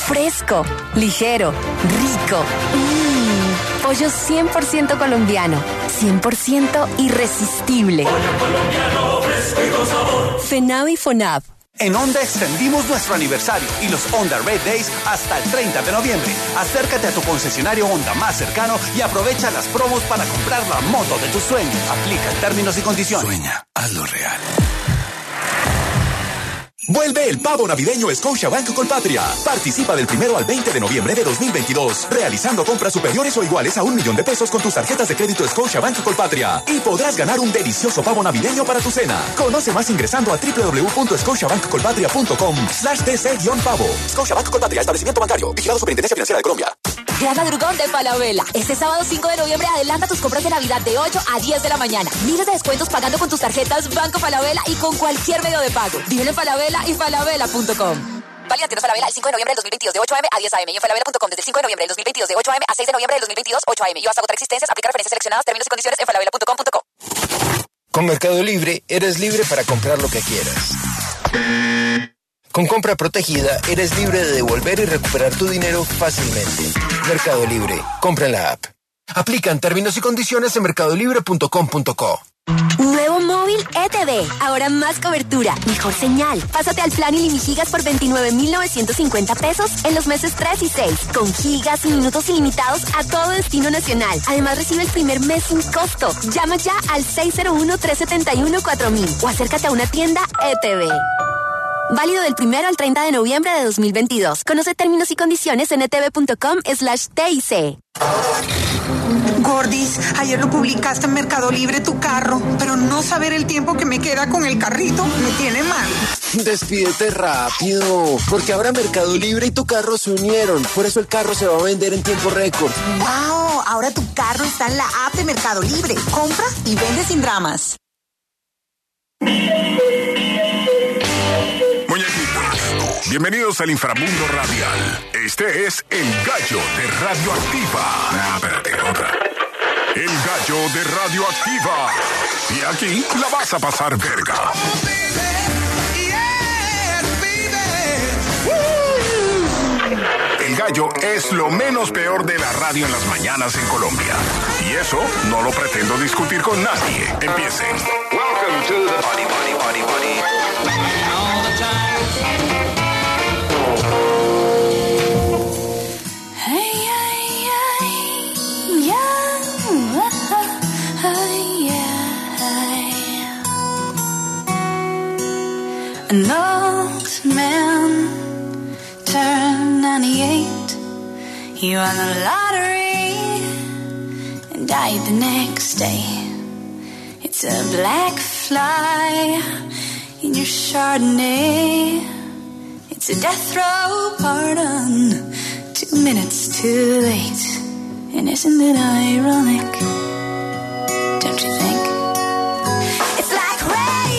fresco, ligero, rico. Pollo 100% colombiano, 100% irresistible. Pollo colombiano, fresco y con sabor. FENAV y FONAV. En Honda extendimos nuestro aniversario y los Honda Red Days hasta el 30 de noviembre. Acércate a tu concesionario Honda más cercano y aprovecha las promos para comprar la moto de tus sueños. Aplica términos y condiciones. Sueña, hazlo real. Vuelve el pavo navideño Scotiabank Colpatria. Participa del 1 al 20 de noviembre de 2022, realizando compras superiores o iguales a $1,000,000 con tus tarjetas de crédito Scotiabank Colpatria. Y podrás ganar un delicioso pavo navideño para tu cena. Conoce más ingresando a www.scotiabankcolpatria.com/dc-pavo. Scotiabank Colpatria, establecimiento bancario. Vigilado Superintendencia Financiera de Colombia. Gran madrugón de Falabella. Este sábado 5 de noviembre adelanta tus compras de Navidad de 8 a 10 de la mañana. Miles de descuentos pagando con tus tarjetas Banco Falabella y con cualquier medio de pago. Dígale Falabella y falabella.com. Válida tiendas Falabella el 5 de noviembre del 2022 de 8 a.m. a 10 a.m. y en falabella.com desde el 5 de noviembre del 2022 de 8 a.m. a 6 de noviembre del 2022 8 a.m. y hasta agotar existencias. Aplica referencias seleccionadas, términos y condiciones en falabella.com.co. Con Mercado Libre eres libre para comprar lo que quieras. Con compra protegida eres libre de devolver y recuperar tu dinero fácilmente. Mercado Libre. Compra en la app. Aplican términos y condiciones en mercadolibre.com.co. Nuevo móvil ETV. Ahora más cobertura, mejor señal. Pásate al plan iliminigigas por 29,950 pesos en los meses 3 y 6. Con gigas y minutos ilimitados a todo destino nacional. Además recibe el primer mes sin costo. Llama ya al 601-371-4000 o acércate a una tienda ETV. Válido del 1 al 30 de noviembre de 2022. Conoce términos y condiciones en etv.com/TIC. Gordis, ayer lo publicaste en Mercado Libre tu carro, pero no saber el tiempo que me queda con el carrito me tiene mal. Despídete rápido, porque ahora Mercado Libre y tu carro se unieron. Por eso el carro se va a vender en tiempo récord. ¡Wow! Ahora tu carro está en la app de Mercado Libre. Compra y vende sin dramas. Bienvenidos al inframundo radial. Este es El Gallo de Radioactiva. Espérate, otra. El Gallo de Radioactiva. Y aquí la vas a pasar verga. El Gallo es lo menos peor de la radio en las mañanas en Colombia. Y eso no lo pretendo discutir con nadie. Empiecen. Welcome to the Body, Body, Body, Body. All the time. An old man turned 98. He won the lottery and died the next day. It's a black fly in your Chardonnay. It's a death row pardon, 2 minutes too late. And isn't it ironic? Don't you think? It's like rain.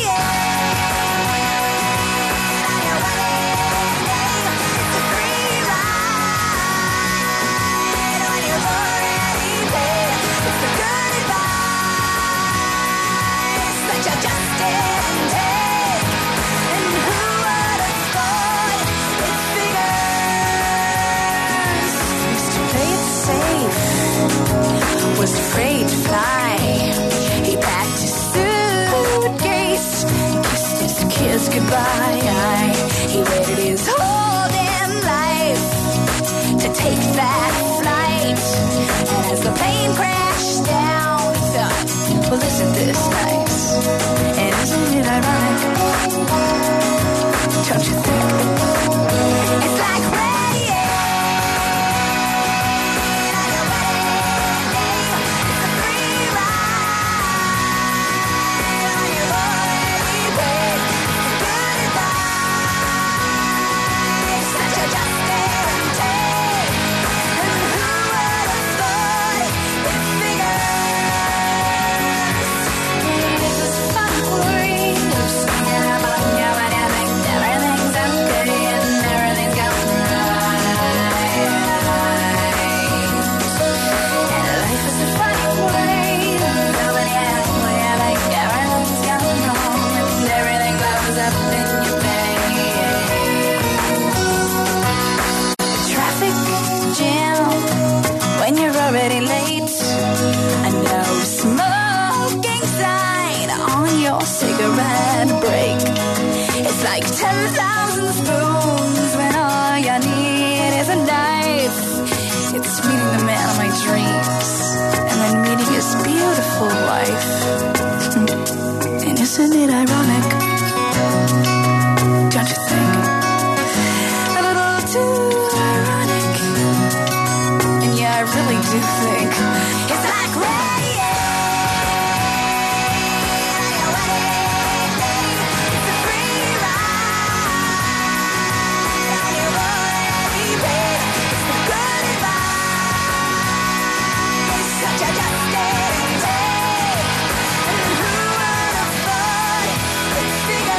Was afraid to fly. He packed his suitcase, kissed his kiss goodbye. He waited his whole damn life to take that flight. And as the plane crashed down, he thought, well, isn't this nice? And isn't it ironic? Don't you think? It's like rain. 10,000 spoons when all you need is a knife. It's meeting the man of my dreams and then meeting his beautiful wife. And isn't it ironic? Don't you think? A little too ironic. And yeah, I really do think it's like rain. It's a free ride. And you already paid. It's the good advice. Such a just day. And who would have thought it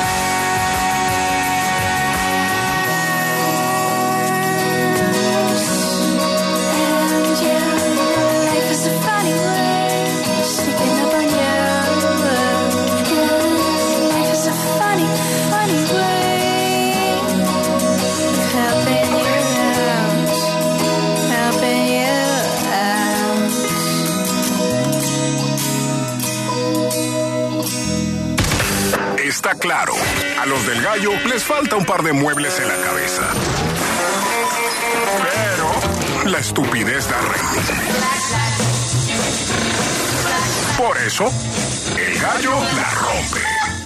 figures? And yeah, life is a funny way, sneaking up on you. Yeah, life is a funny, funny way of helping you out, helping you out. Está claro, a los del Gallo les falta un par de muebles en la cabeza. Pero la estupidez da rating. Por eso, el Gallo la rompe.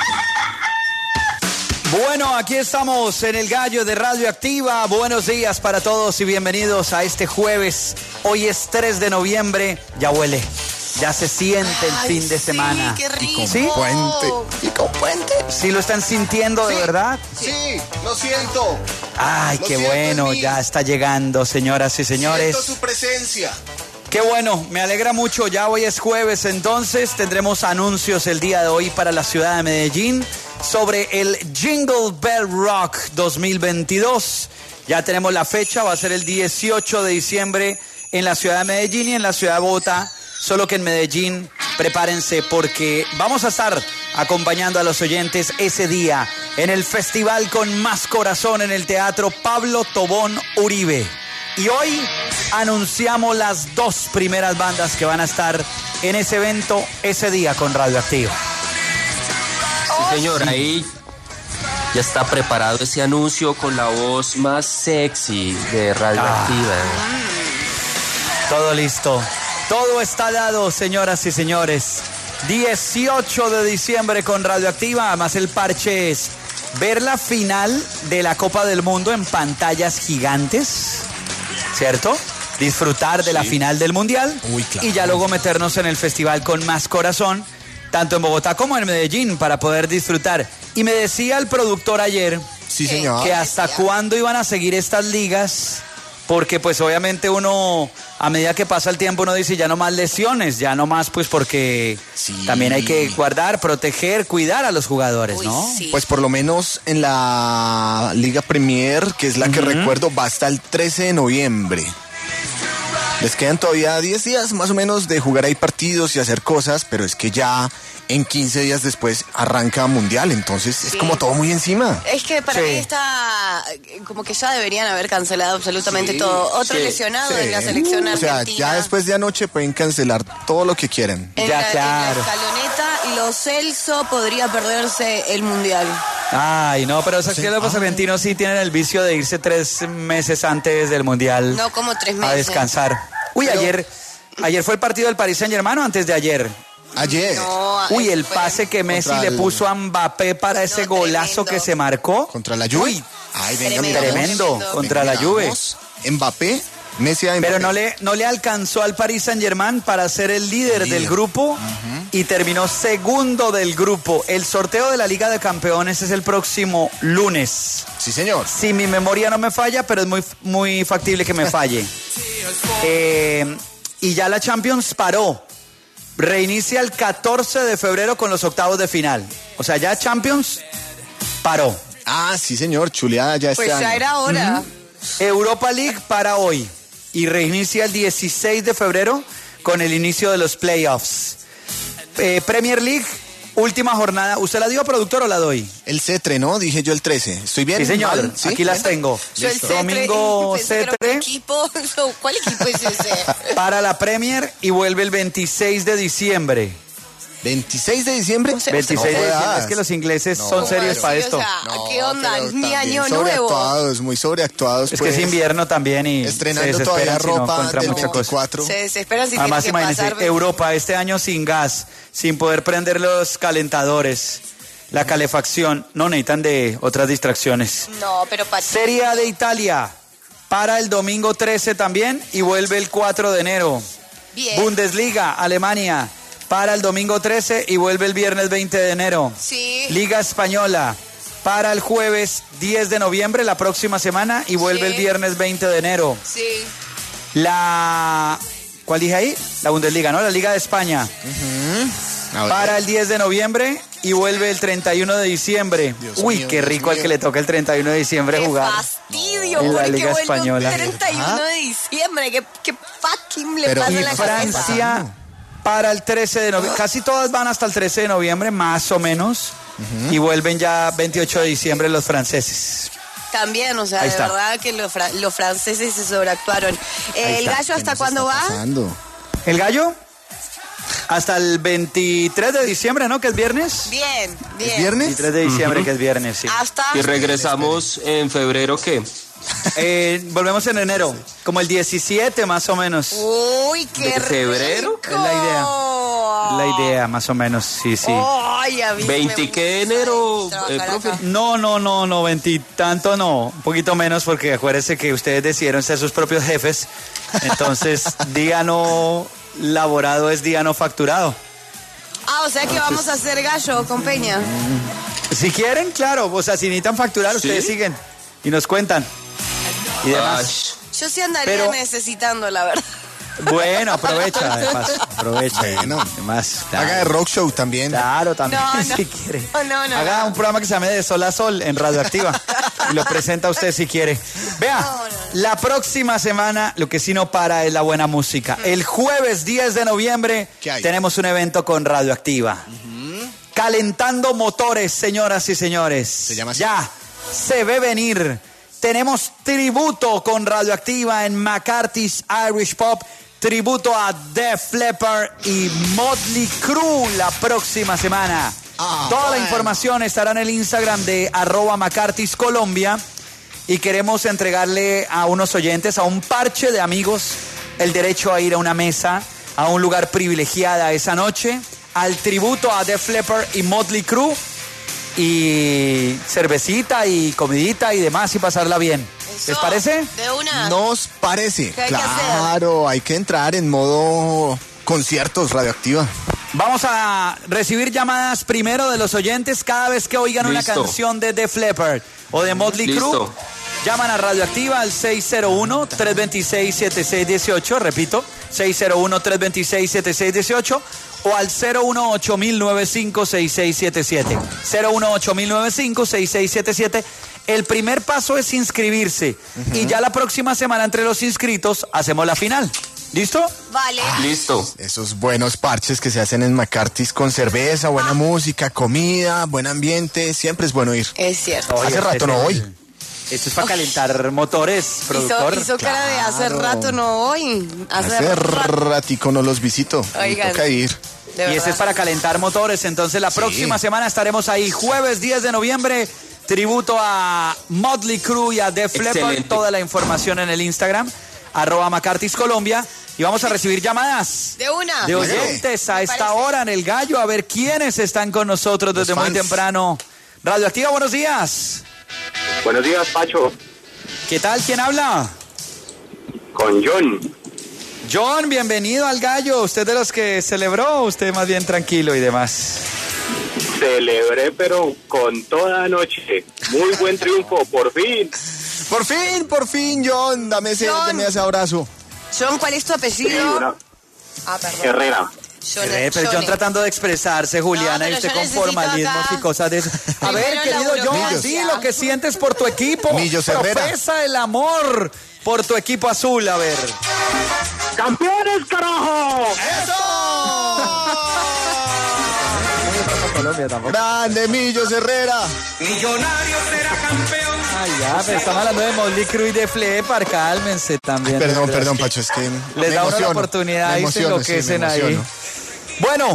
Bueno, aquí estamos en el Gallo de Radioactiva. Buenos días para todos y bienvenidos a este jueves. Hoy es 3 de noviembre. Ya huele, ya se siente el fin de semana. Qué rico. ¿Sí? ¿Y con puente? ¿Sí lo están sintiendo de verdad? Sí, lo siento. Ay, qué bueno, ya está llegando, señoras y señores. Siento su presencia. Qué bueno, me alegra mucho. Ya hoy es jueves, entonces tendremos anuncios el día de hoy para la ciudad de Medellín sobre el Jingle Bell Rock 2022. Ya tenemos la fecha, va a ser el 18 de diciembre en la ciudad de Medellín y en la ciudad de Bogotá. Solo que en Medellín, prepárense porque vamos a estar acompañando a los oyentes ese día en el festival con más corazón en el Teatro Pablo Tobón Uribe. Y hoy anunciamos las 2 primeras bandas que van a estar en ese evento ese día con Radioactiva. Sí, señor, ahí ya está preparado ese anuncio con la voz más sexy de Radioactiva. Todo listo. Todo está dado, señoras y señores. 18 de diciembre con Radioactiva. Además, el parche es ver la final de la Copa del Mundo en pantallas gigantes, ¿cierto? Disfrutar de la final del Mundial. Uy, claro. Y ya luego meternos en el festival con más corazón, tanto en Bogotá como en Medellín, para poder disfrutar. Y me decía el productor ayer, sí, señor, que hasta cuándo iban a seguir estas ligas, porque pues obviamente uno, a medida que pasa el tiempo, uno dice ya no más lesiones, ya no más, pues porque también hay que guardar, proteger, cuidar a los jugadores, ¿no? Sí. Pues por lo menos en la Liga Premier, que es la que recuerdo, va hasta el 13 de noviembre. Les quedan todavía 10 días más o menos de jugar ahí partidos y hacer cosas, pero es que ya en 15 días después arranca Mundial, entonces es como todo muy encima. Es que para mí está como que ya deberían haber cancelado absolutamente todo. Otro lesionado en la selección argentina. O sea, ya después de anoche pueden cancelar todo lo que quieran. En la escaloneta y Lo Celso podría perderse el Mundial. Ay, no, pero esos los argentinos sí tienen el vicio de irse 3 meses antes del Mundial. No, como 3 meses. A descansar. Uy, pero ayer fue el partido del Paris Saint-Germain, ¿o antes de ayer? Ayer. No, uy, el pase que Messi le puso a Mbappé para ese golazo que se marcó. ¿Contra la Juve? Uy, ay, venga, tremendo. Contra la Juve. Mbappé, Messi a Mbappé. Pero no le alcanzó al Paris Saint-Germain para ser el líder del grupo y terminó segundo del grupo. El sorteo de la Liga de Campeones es el próximo lunes. Sí, señor. Si mi memoria no me falla, pero es muy, muy factible que me falle. Y ya la Champions paró. Reinicia el 14 de febrero con los octavos de final. O sea, ya Champions paró. Ah, sí, señor, chuleada ya pues este año. Ya era hora. Europa League para hoy y reinicia el 16 de febrero con el inicio de los playoffs. Premier League, última jornada. ¿Usted la dio, productor, o la doy? El Cetre, ¿no? Dije yo el 13. ¿Estoy bien? Sí, señor. ¿Mal? ¿Sí? Aquí las tengo. Yo el Cetre, domingo Cetre. ¿Cuál equipo es ese? Para la Premier y vuelve el 26 de diciembre. ¿26 de diciembre? 26 de diciembre, es que los ingleses son serios para esto. O sea, ¿qué onda? Ni año sobreactuados, nuevo. muy sobreactuados. Es que es invierno también y estrenando se todavía desesperan si no ropa encuentran del mucha cosa. 24. Se desesperan si Además, tienen que imagínense, pasar. Europa este año sin gas, sin poder prender los calentadores, la calefacción, no necesitan de otras distracciones. No, pero Serie A de Italia, para el domingo 13 también y vuelve el 4 de enero. Bien. Bundesliga, Alemania, para el domingo 13 y vuelve el viernes 20 de enero. Sí. Liga Española, para el jueves 10 de noviembre, la próxima semana, y vuelve el viernes 20 de enero. Sí. ¿Cuál dije ahí? La Bundesliga, ¿no? La Liga de España. Para el 10 de noviembre y vuelve el 31 de diciembre. Uy, qué rico al que le toca el 31 de diciembre jugar. Fastidio, en la porque Liga vuelve Española. el 31 de diciembre. ¿Qué fucking le pasa Y en la Francia cabeza? para el 13 de noviembre. Casi todas van hasta el 13 de noviembre, más o menos. Y vuelven ya 28 de diciembre los franceses. También, o sea, Ahí de está. verdad que los franceses se sobreactuaron. ¿El gallo hasta cuándo va? ¿El gallo? Hasta el 23 de diciembre, ¿no? Que es viernes. Bien, bien. ¿Es viernes? 23 de diciembre, que es viernes, sí. Hasta... ¿Y regresamos en febrero qué? Volvemos en enero, como el 17 más o menos. Uy, qué ¿De febrero? Es la idea. La idea, más o menos, sí, sí. Ay, a mí ¿20 qué de enero, profe? No, 20 tanto no, un poquito menos porque acuérdense que ustedes decidieron ser sus propios jefes, entonces día no laborado es día no facturado. Ah, o sea que vamos a hacer gallo con Peña. Si quieren, claro, o sea, si necesitan facturar, ustedes siguen y nos cuentan y demás. Yo sí andaría necesitando, la verdad. Bueno, aprovecha, de paso, aprovecha. Bueno, además, haga de rock show también. Claro, también, No, si quiere. No. Haga un programa que se llame De Sol a Sol en Radioactiva y lo presenta usted si quiere. Vea, la próxima semana lo que sí no para es la buena música. El jueves 10 de noviembre tenemos un evento con Radioactiva. Calentando motores, señoras y señores. Se llama así. Ya, se ve venir. Tenemos tributo con Radioactiva en McCarthy's Irish Pop. Tributo a Def Leppard y Motley Crue la próxima semana. Toda la información estará en el Instagram de @McCarthy's Colombia. Y queremos entregarle a unos oyentes, a un parche de amigos, el derecho a ir a una mesa, a un lugar privilegiado esa noche, al tributo a Def Leppard y Motley Crue. Y cervecita y comidita y demás y pasarla bien. ¿Les parece? De una. Nos parece. ¿Qué hay que Claro, hay que entrar en modo conciertos Radioactiva. Vamos a recibir llamadas primero de los oyentes cada vez que oigan una canción de Def Leppard o de Motley Crue. Llaman a Radioactiva al 601-326-7618, repito, 601-326-7618 o al 018-095-6677. 018-095-6677. El primer paso es inscribirse y ya la próxima semana entre los inscritos hacemos la final. ¿Listo? Vale. Listo. Esos buenos parches que se hacen en McCarthy's con cerveza, buena música, comida, buen ambiente, siempre es bueno ir. Es cierto. Hace rato no voy. Esto es para calentar motores, productor. Hizo cara de hace rato no voy. Hace ratico no los visito. Oigan. Me toca ir. Y ese es para calentar motores. Entonces la próxima semana estaremos ahí, jueves 10 de noviembre. Tributo a Motley Crue y a Def Leppard. Toda la información en el Instagram, @McCarthy's Colombia. Y vamos a recibir llamadas de una de oyentes a esta hora en el Gallo, a ver quiénes están con nosotros desde muy temprano. Radioactiva, buenos días. Buenos días, Pacho. ¿Qué tal? ¿Quién habla? Con John. John, bienvenido al Gallo. ¿Usted de los que celebró o usted más bien tranquilo y demás? Celebré, pero con toda noche. Muy buen triunfo, por fin. Por fin, John. Dame ese abrazo. John, ¿cuál es tu apellido? Perdón. Herrera. Pero John tratando de expresarse, Juliana, y usted con formalismos y cosas de eso. A ver, querido John, di lo que sientes por tu equipo. Millos Herrera. Profesa el amor por tu equipo azul, a ver. ¡Campeones, carajo! Grande Millos Herrera. Millonario será campeón. Ay, ya, pero estamos hablando de Motley Crue y de Leppard, cálmense también. Perdón, Pacho, es que les da una oportunidad y se enloquecen ahí. Bueno,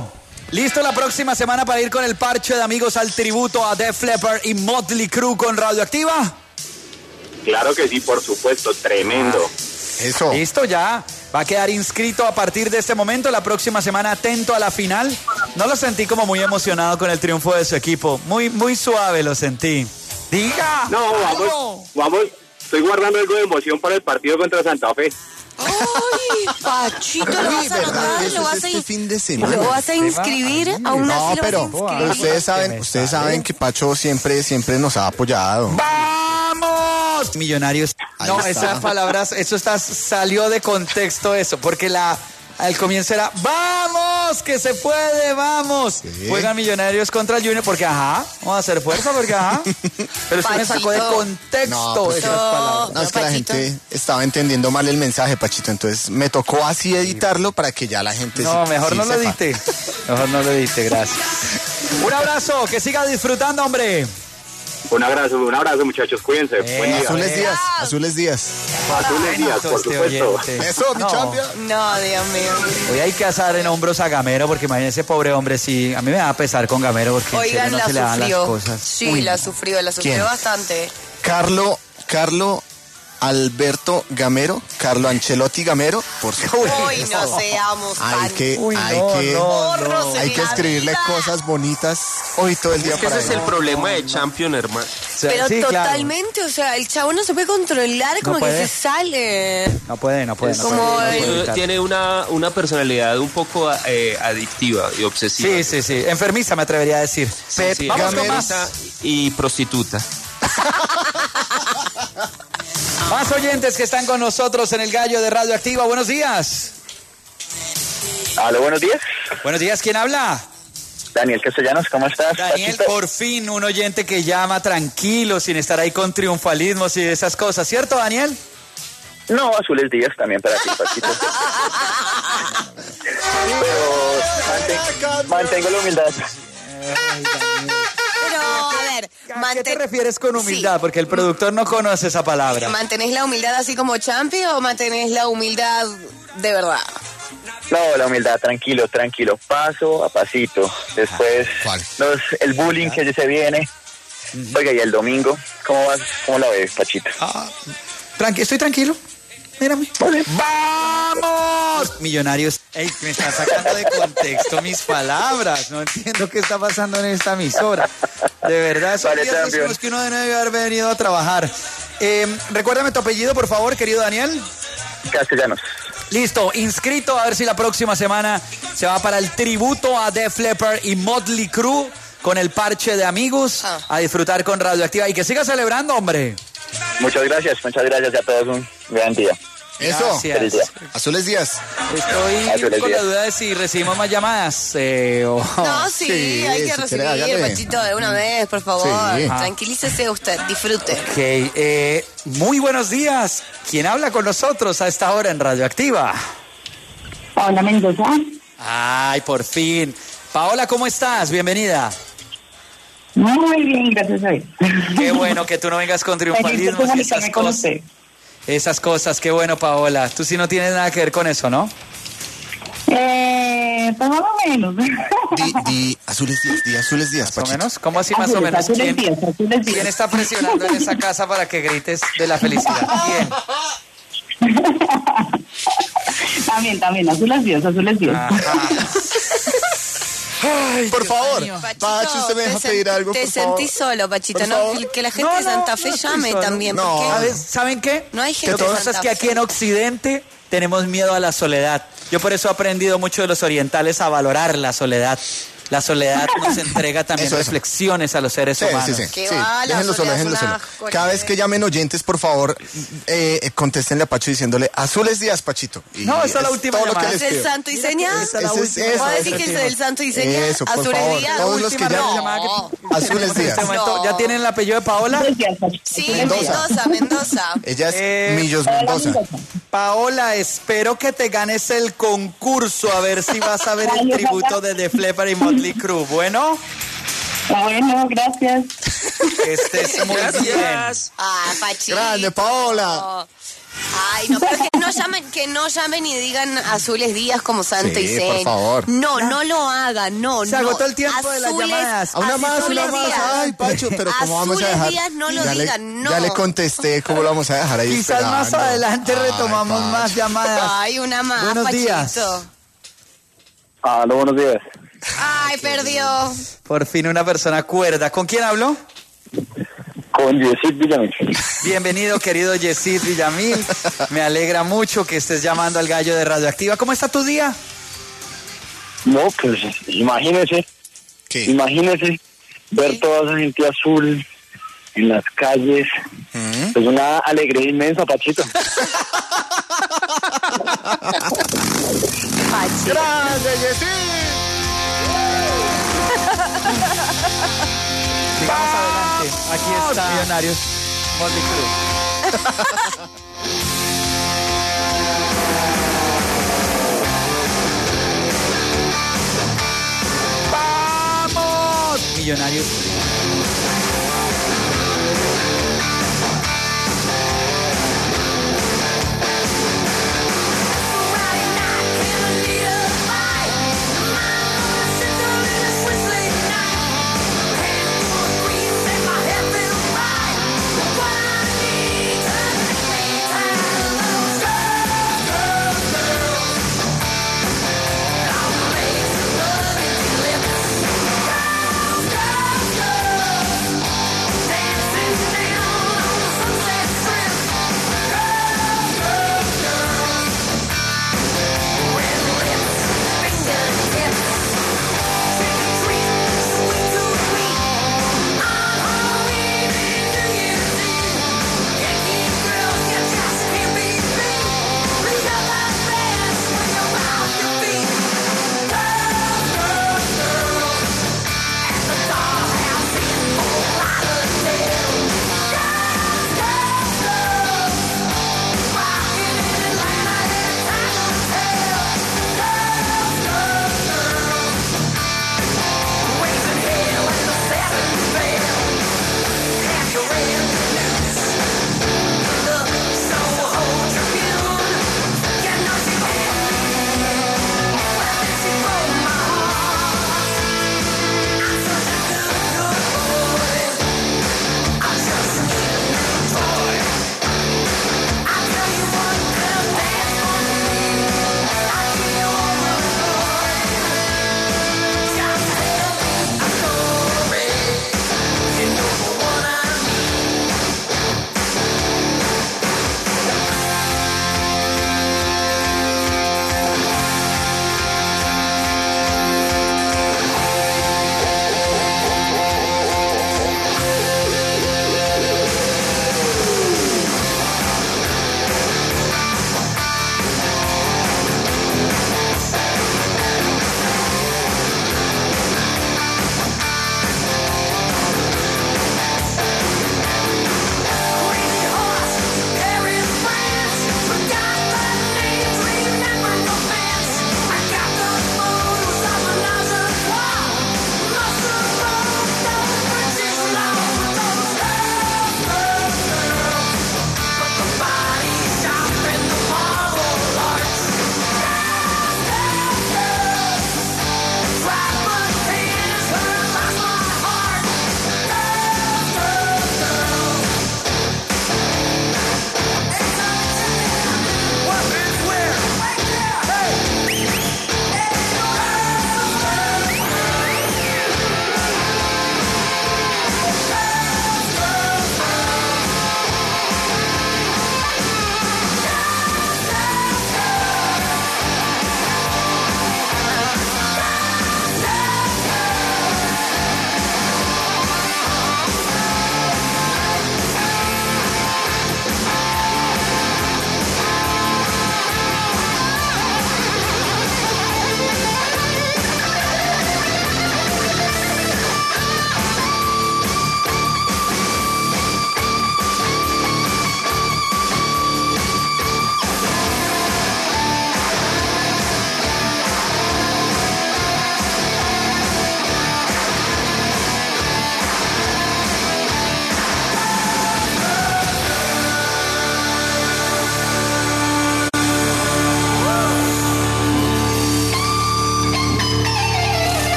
¿Listo la próxima semana para ir con el parche de amigos al tributo a Def Leppard y Motley Crue con Radioactiva? Claro que sí, por supuesto, tremendo. Eso. Listo, ya. Va a quedar inscrito a partir de este momento. La próxima semana atento a la final. No lo sentí como muy emocionado con el triunfo de su equipo. Muy suave lo sentí. Diga. No, vamos. Estoy guardando algo de emoción para el partido contra Santa Fe. ¡Ay, Pachito! ¿Lo vas a anotar? Eso es este fin de semana. ¿Lo vas a inscribir? Aún así pero lo vas a inscribir. ustedes saben que Pacho siempre nos ha apoyado. ¡Vamos! Millonarios. Ahí No, está. esas palabras, salió de contexto eso, porque al comienzo era ¡vamos! ¡Que se puede! ¡Vamos! Sí. Juegan Millonarios contra el Junior porque vamos a hacer fuerza porque Pero usted me sacó de contexto esas palabras. No, es que la gente estaba entendiendo mal el mensaje, Pachito, entonces me tocó así editarlo para que ya la gente Mejor no lo sepa. edite. Mejor no lo edite, gracias. Un abrazo, que siga disfrutando, hombre. Un abrazo, muchachos, cuídense. Buen día. Azules días. Azules días, por supuesto. Eso, mi champion. No, Dios mío. Hoy hay que asar en hombros a Gamero, porque imagínese, pobre hombre, sí. A mí me va a pesar con Gamero, porque en Oigan, serio no se le dan las cosas. Sí, Uy, la sufrió ¿Quién? bastante. Carlo Alberto Gamero, Carlo Ancelotti Gamero, por supuesto. Uy, no seamos Hay tan que morros en la escribirle vida. cosas bonitas hoy todo el día Es que para ese es el problema de Champion, hermano. Pero sí, claro. totalmente, o sea, el chavo no se puede controlar, como que puede. se sale. No puede. como evitar. Tiene una personalidad un poco adictiva y obsesiva. Sí. Enfermiza, me atrevería a decir. Sí, Vamos con más. enfermiza y prostituta. Más oyentes que están con nosotros en el Gallo de Radioactiva. Buenos días. Aló, buenos días. Buenos días, ¿quién habla? Daniel Castellanos, ¿cómo estás? Daniel, Pachito? por fin un oyente que llama tranquilo, sin estar ahí con triunfalismos y esas cosas. ¿Cierto, Daniel? No, azules días también para ti, Pachito. Pero mantengo la humildad. Pero, a ver, ¿A qué te refieres con humildad? Porque el productor no conoce esa palabra. ¿mantenés la humildad así como champi o mantenés la humildad de verdad? No, la humildad, tranquilo, paso a pasito. Después, el bullying que se viene. Oiga, y el domingo, ¿cómo la ves, Pachito? Estoy tranquilo. Mírame. ¡Vamos! Millonarios. Ey, me están sacando de contexto mis palabras. No entiendo qué está pasando en esta emisora. De verdad, son días en los que uno debe haber venido a trabajar. Recuérdame tu apellido, por favor, querido Daniel. Castellanos. Listo, inscrito, a ver si la próxima semana se va para el tributo a Def Leppard y Motley Crue con el parche de amigos a disfrutar con Radioactiva y que siga celebrando, hombre. Muchas gracias a todos, un gran día. Eso, Gracias. feliz día. Azules días. Estoy Azules con la días. duda de si recibimos más llamadas. No, sí, hay que si recibir, quiere, hágale. Pachito, de una vez, por favor. Sí. Tranquilícese usted, disfrute. Ok, muy buenos días. ¿Quién habla con nosotros a esta hora en Radioactiva? Paola Mendoza. Ay, por fin. Paola, ¿cómo estás? Bienvenida. Muy bien, gracias a Dios. Qué bueno que tú no vengas con triunfalismo y esas cosas. Esas cosas, qué bueno, Paola. Tú sí no tienes nada que ver con eso, ¿no? Pues más o menos. Azules días, ¿Más o menos? ¿Cómo así más o menos? ¿Quién está presionando en esa casa para que grites de la felicidad? ¿Quién? También, azules días. Ay, por Dios favor, mío. Pacho, usted me deja pedir algo, Te por favor. sentís solo, Pachito, Por ¿no? favor. Que la gente de Santa Fe llame solo. también. No. porque ¿Saben qué? No hay gente Lo que de pasa es Santa que aquí Fe. en Occidente tenemos miedo a la soledad. Yo por eso he aprendido mucho de los orientales a valorar la soledad. La soledad nos entrega también Eso. reflexiones a los seres humanos. Sí. Que va, la Déjenlo soledad solo. es una Cada vez que llamen oyentes, por favor, contéstenle a Pacho diciéndole azules días, Pachito. Y No, esa es la última todo lo que llamada. les ¿Es el pido. santo y seña? Esa es la Ese es última. eso, ¿Puedo ese decir que es es el santo y seña? Eso, por Azules favor, días. todos los que Última llamen. llamada que Azules en días. este momento. ¿Ya tienen el apellido de Paola? Sí, Mendoza. Mendoza. Ella es Millos Mendoza. Paola, espero que te ganes el concurso a ver si vas a ver el tributo de Def Leppard y Motley Crue. Bueno, Bueno, gracias. que estés muy bien. Ah, Pachito. Grande, Paola. Ay, no, pero es que no llame no llamen y digan Azules Díaz como Santa y Zen. por favor. No lo hagan, no. Se agotó el tiempo de las llamadas. Una más. Ay, Pacho, pero ¿cómo vamos a dejar? Díaz, no lo digan, no. Ya le contesté, ¿cómo lo vamos a dejar ahí? Quizás más adelante retomamos más llamadas. Ay, una más, Buenos Pachito. días. Aló, buenos días. Ay, perdió. Por fin una persona cuerda. ¿Con quién habló? Con Yesid Villamil. Bienvenido, querido Yesid Villamil. Me alegra mucho que estés llamando al Gallo de Radioactiva. ¿Cómo está tu día? No, pues imagínese. ¿Qué? Imagínese ver toda esa gente azul en las calles. Es una alegría inmensa, Pachito. ¡Gracias, Yesid! Sigamos adelante. Aquí está Millonarios. Motley Crue. ¡Vamos! Millonarios.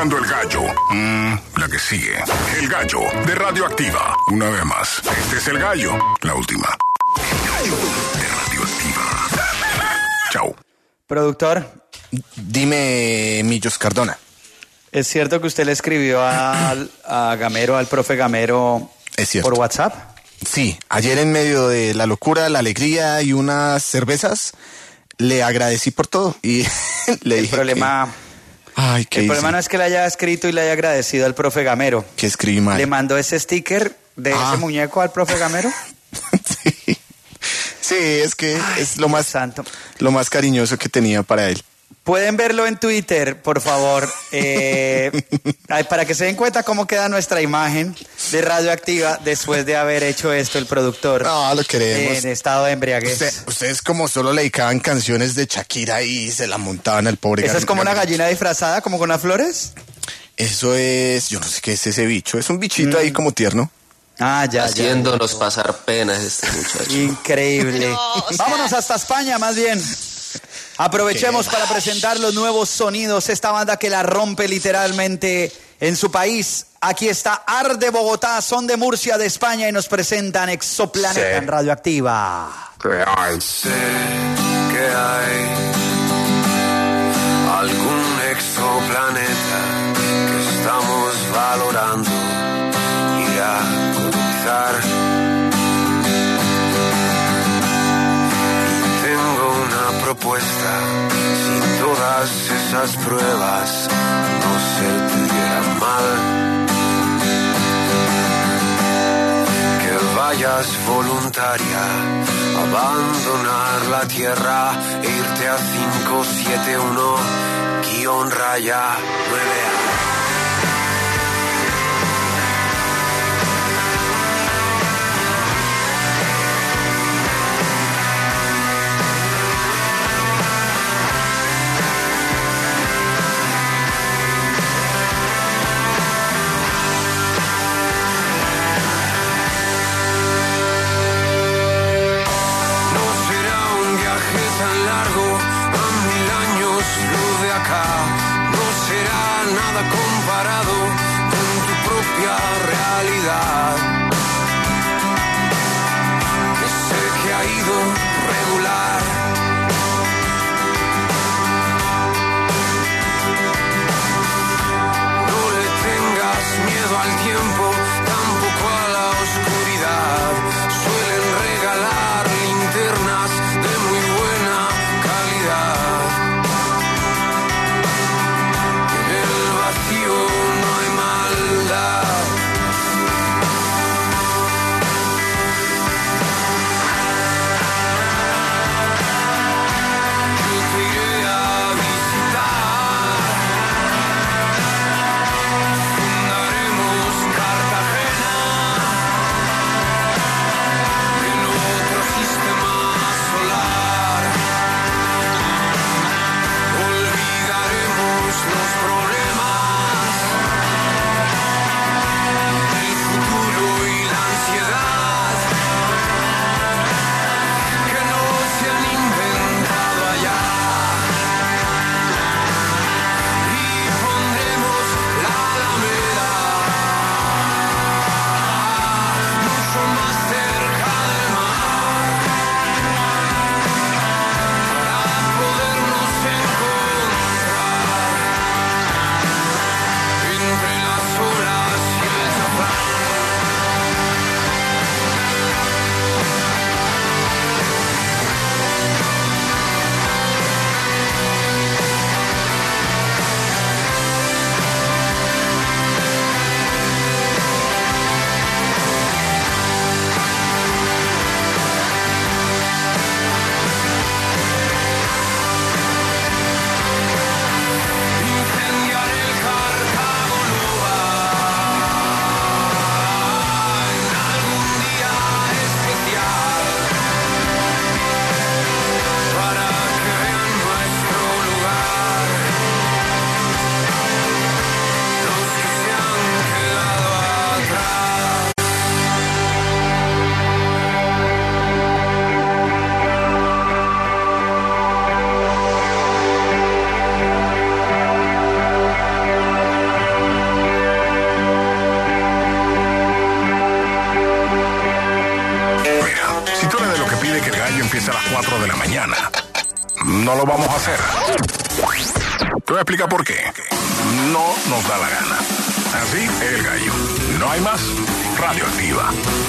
escuchando El Gallo. La que sigue. El Gallo de Radioactiva. Una vez más. Este es El Gallo. La última. El Gallo de Radioactiva. Chao. Productor. Dime, Millos Cardona. ¿Es cierto que usted le escribió a Gamero, al profe Gamero, por WhatsApp? Sí, ayer en medio de la locura, la alegría y unas cervezas, le agradecí por todo y le dije el problema no es que le haya escrito y le haya agradecido al profe Gamero. Que escribí mal. ¿Le mandó ese sticker de ese muñeco al profe Gamero? Sí, es que es lo más cariñoso que tenía para él. Pueden verlo en Twitter, por favor, para que se den cuenta cómo queda nuestra imagen de Radioactiva después de haber hecho esto el productor. No, lo queremos. En estado de embriaguez. Ustedes como solo le dedicaban canciones de Shakira y se la montaban al pobre. ¿Eso es como una gallina disfrazada, como con unas flores? Eso es, yo no sé qué es ese bicho, es un bichito ahí como tierno. Haciéndonos pasar penas este muchacho. Increíble. Vámonos hasta España, más bien. Aprovechemos para presentar los nuevos sonidos. Esta banda que la rompe literalmente en su país. Aquí está Arde Bogotá, son de Murcia, de España, y nos presentan Exoplaneta en Radioactiva. Sé que hay algún exoplaneta que estamos valorando ir a colonizar. Y tengo una propuesta: si todas esas pruebas no se te dieran mal, que vayas voluntaria a abandonar la tierra e irte a 571-9A. Comparado con tu propia realidad, que sé que ha ido regular. No le tengas miedo al tiempo, tampoco a la oscuridad. Suelen regalar linternas de muy buena calidad. No hay maldad. empiece a las 4 de la mañana. No lo vamos a hacer. Te voy a explicar por qué. No nos da la gana. Así, El Gallo. No hay más. Radioactiva.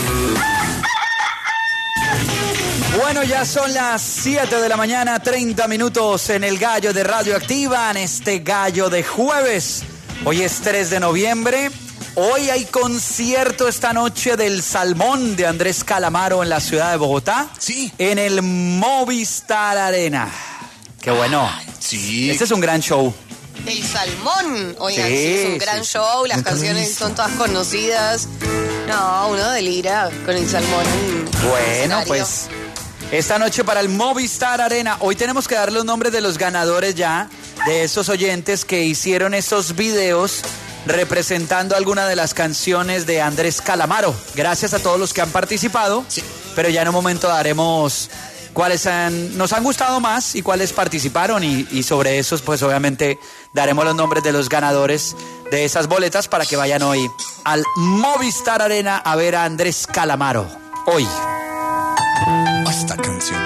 Bueno, ya son las 7 de la mañana, 30 minutos en El Gallo de Radioactiva, en este Gallo de jueves. Hoy es 3 de noviembre. Hoy hay concierto esta noche del Salmón de Andrés Calamaro en la ciudad de Bogotá. Sí. En el Movistar Arena. Qué bueno. Sí. Este es un gran show. El Salmón. Oigan, Sí, es un gran show. Las Nunca lo he canciones visto. son todas conocidas. No, uno delira con el Salmón. Bueno, escenario. pues esta noche para el Movistar Arena. Hoy tenemos que dar los nombres de los ganadores ya, de esos oyentes que hicieron esos videos representando alguna de las canciones de Andrés Calamaro. Gracias a todos los que han participado, Sí. pero ya en un momento daremos cuáles nos han gustado más y cuáles participaron y sobre esos pues obviamente daremos los nombres de los ganadores de esas boletas para que vayan hoy al Movistar Arena a ver a Andrés Calamaro. Hoy. Esta canción.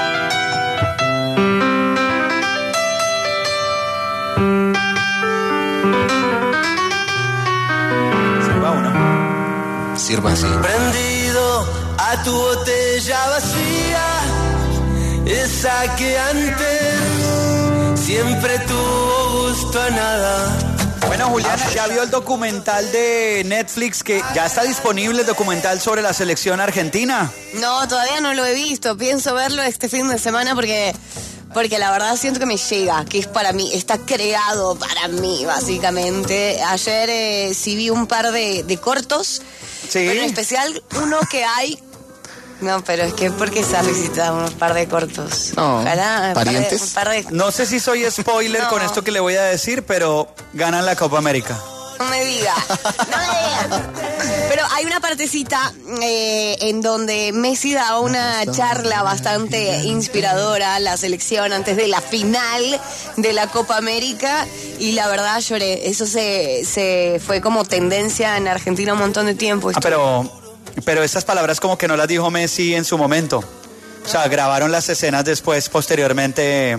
Sirva uno. Sirva así. Prendido a tu botella vacía, esa que antes siempre tuvo gusto a nada. Bueno, Juliana, ¿ya vio el documental de Netflix que ya está disponible, el documental sobre la selección argentina? No, todavía no lo he visto. Pienso verlo este fin de semana porque la verdad siento que me llega, que es para mí, está creado para mí, básicamente. Ayer sí vi un par de cortos, Sí. pero en especial uno que hay. No, pero es que ¿por qué se ha visitado un par de cortos? No, Ojalá, ¿parientes? un par de... No sé si soy spoiler No. con esto que le voy a decir, pero ganan la Copa América. No me diga, no me diga. Pero hay una partecita en donde Messi da una charla bastante inspiradora a la selección antes de la final de la Copa América y la verdad lloré. Eso se fue como tendencia en Argentina un montón de tiempo. Pero esas palabras como que no las dijo Messi en su momento. O sea, grabaron las escenas después, posteriormente,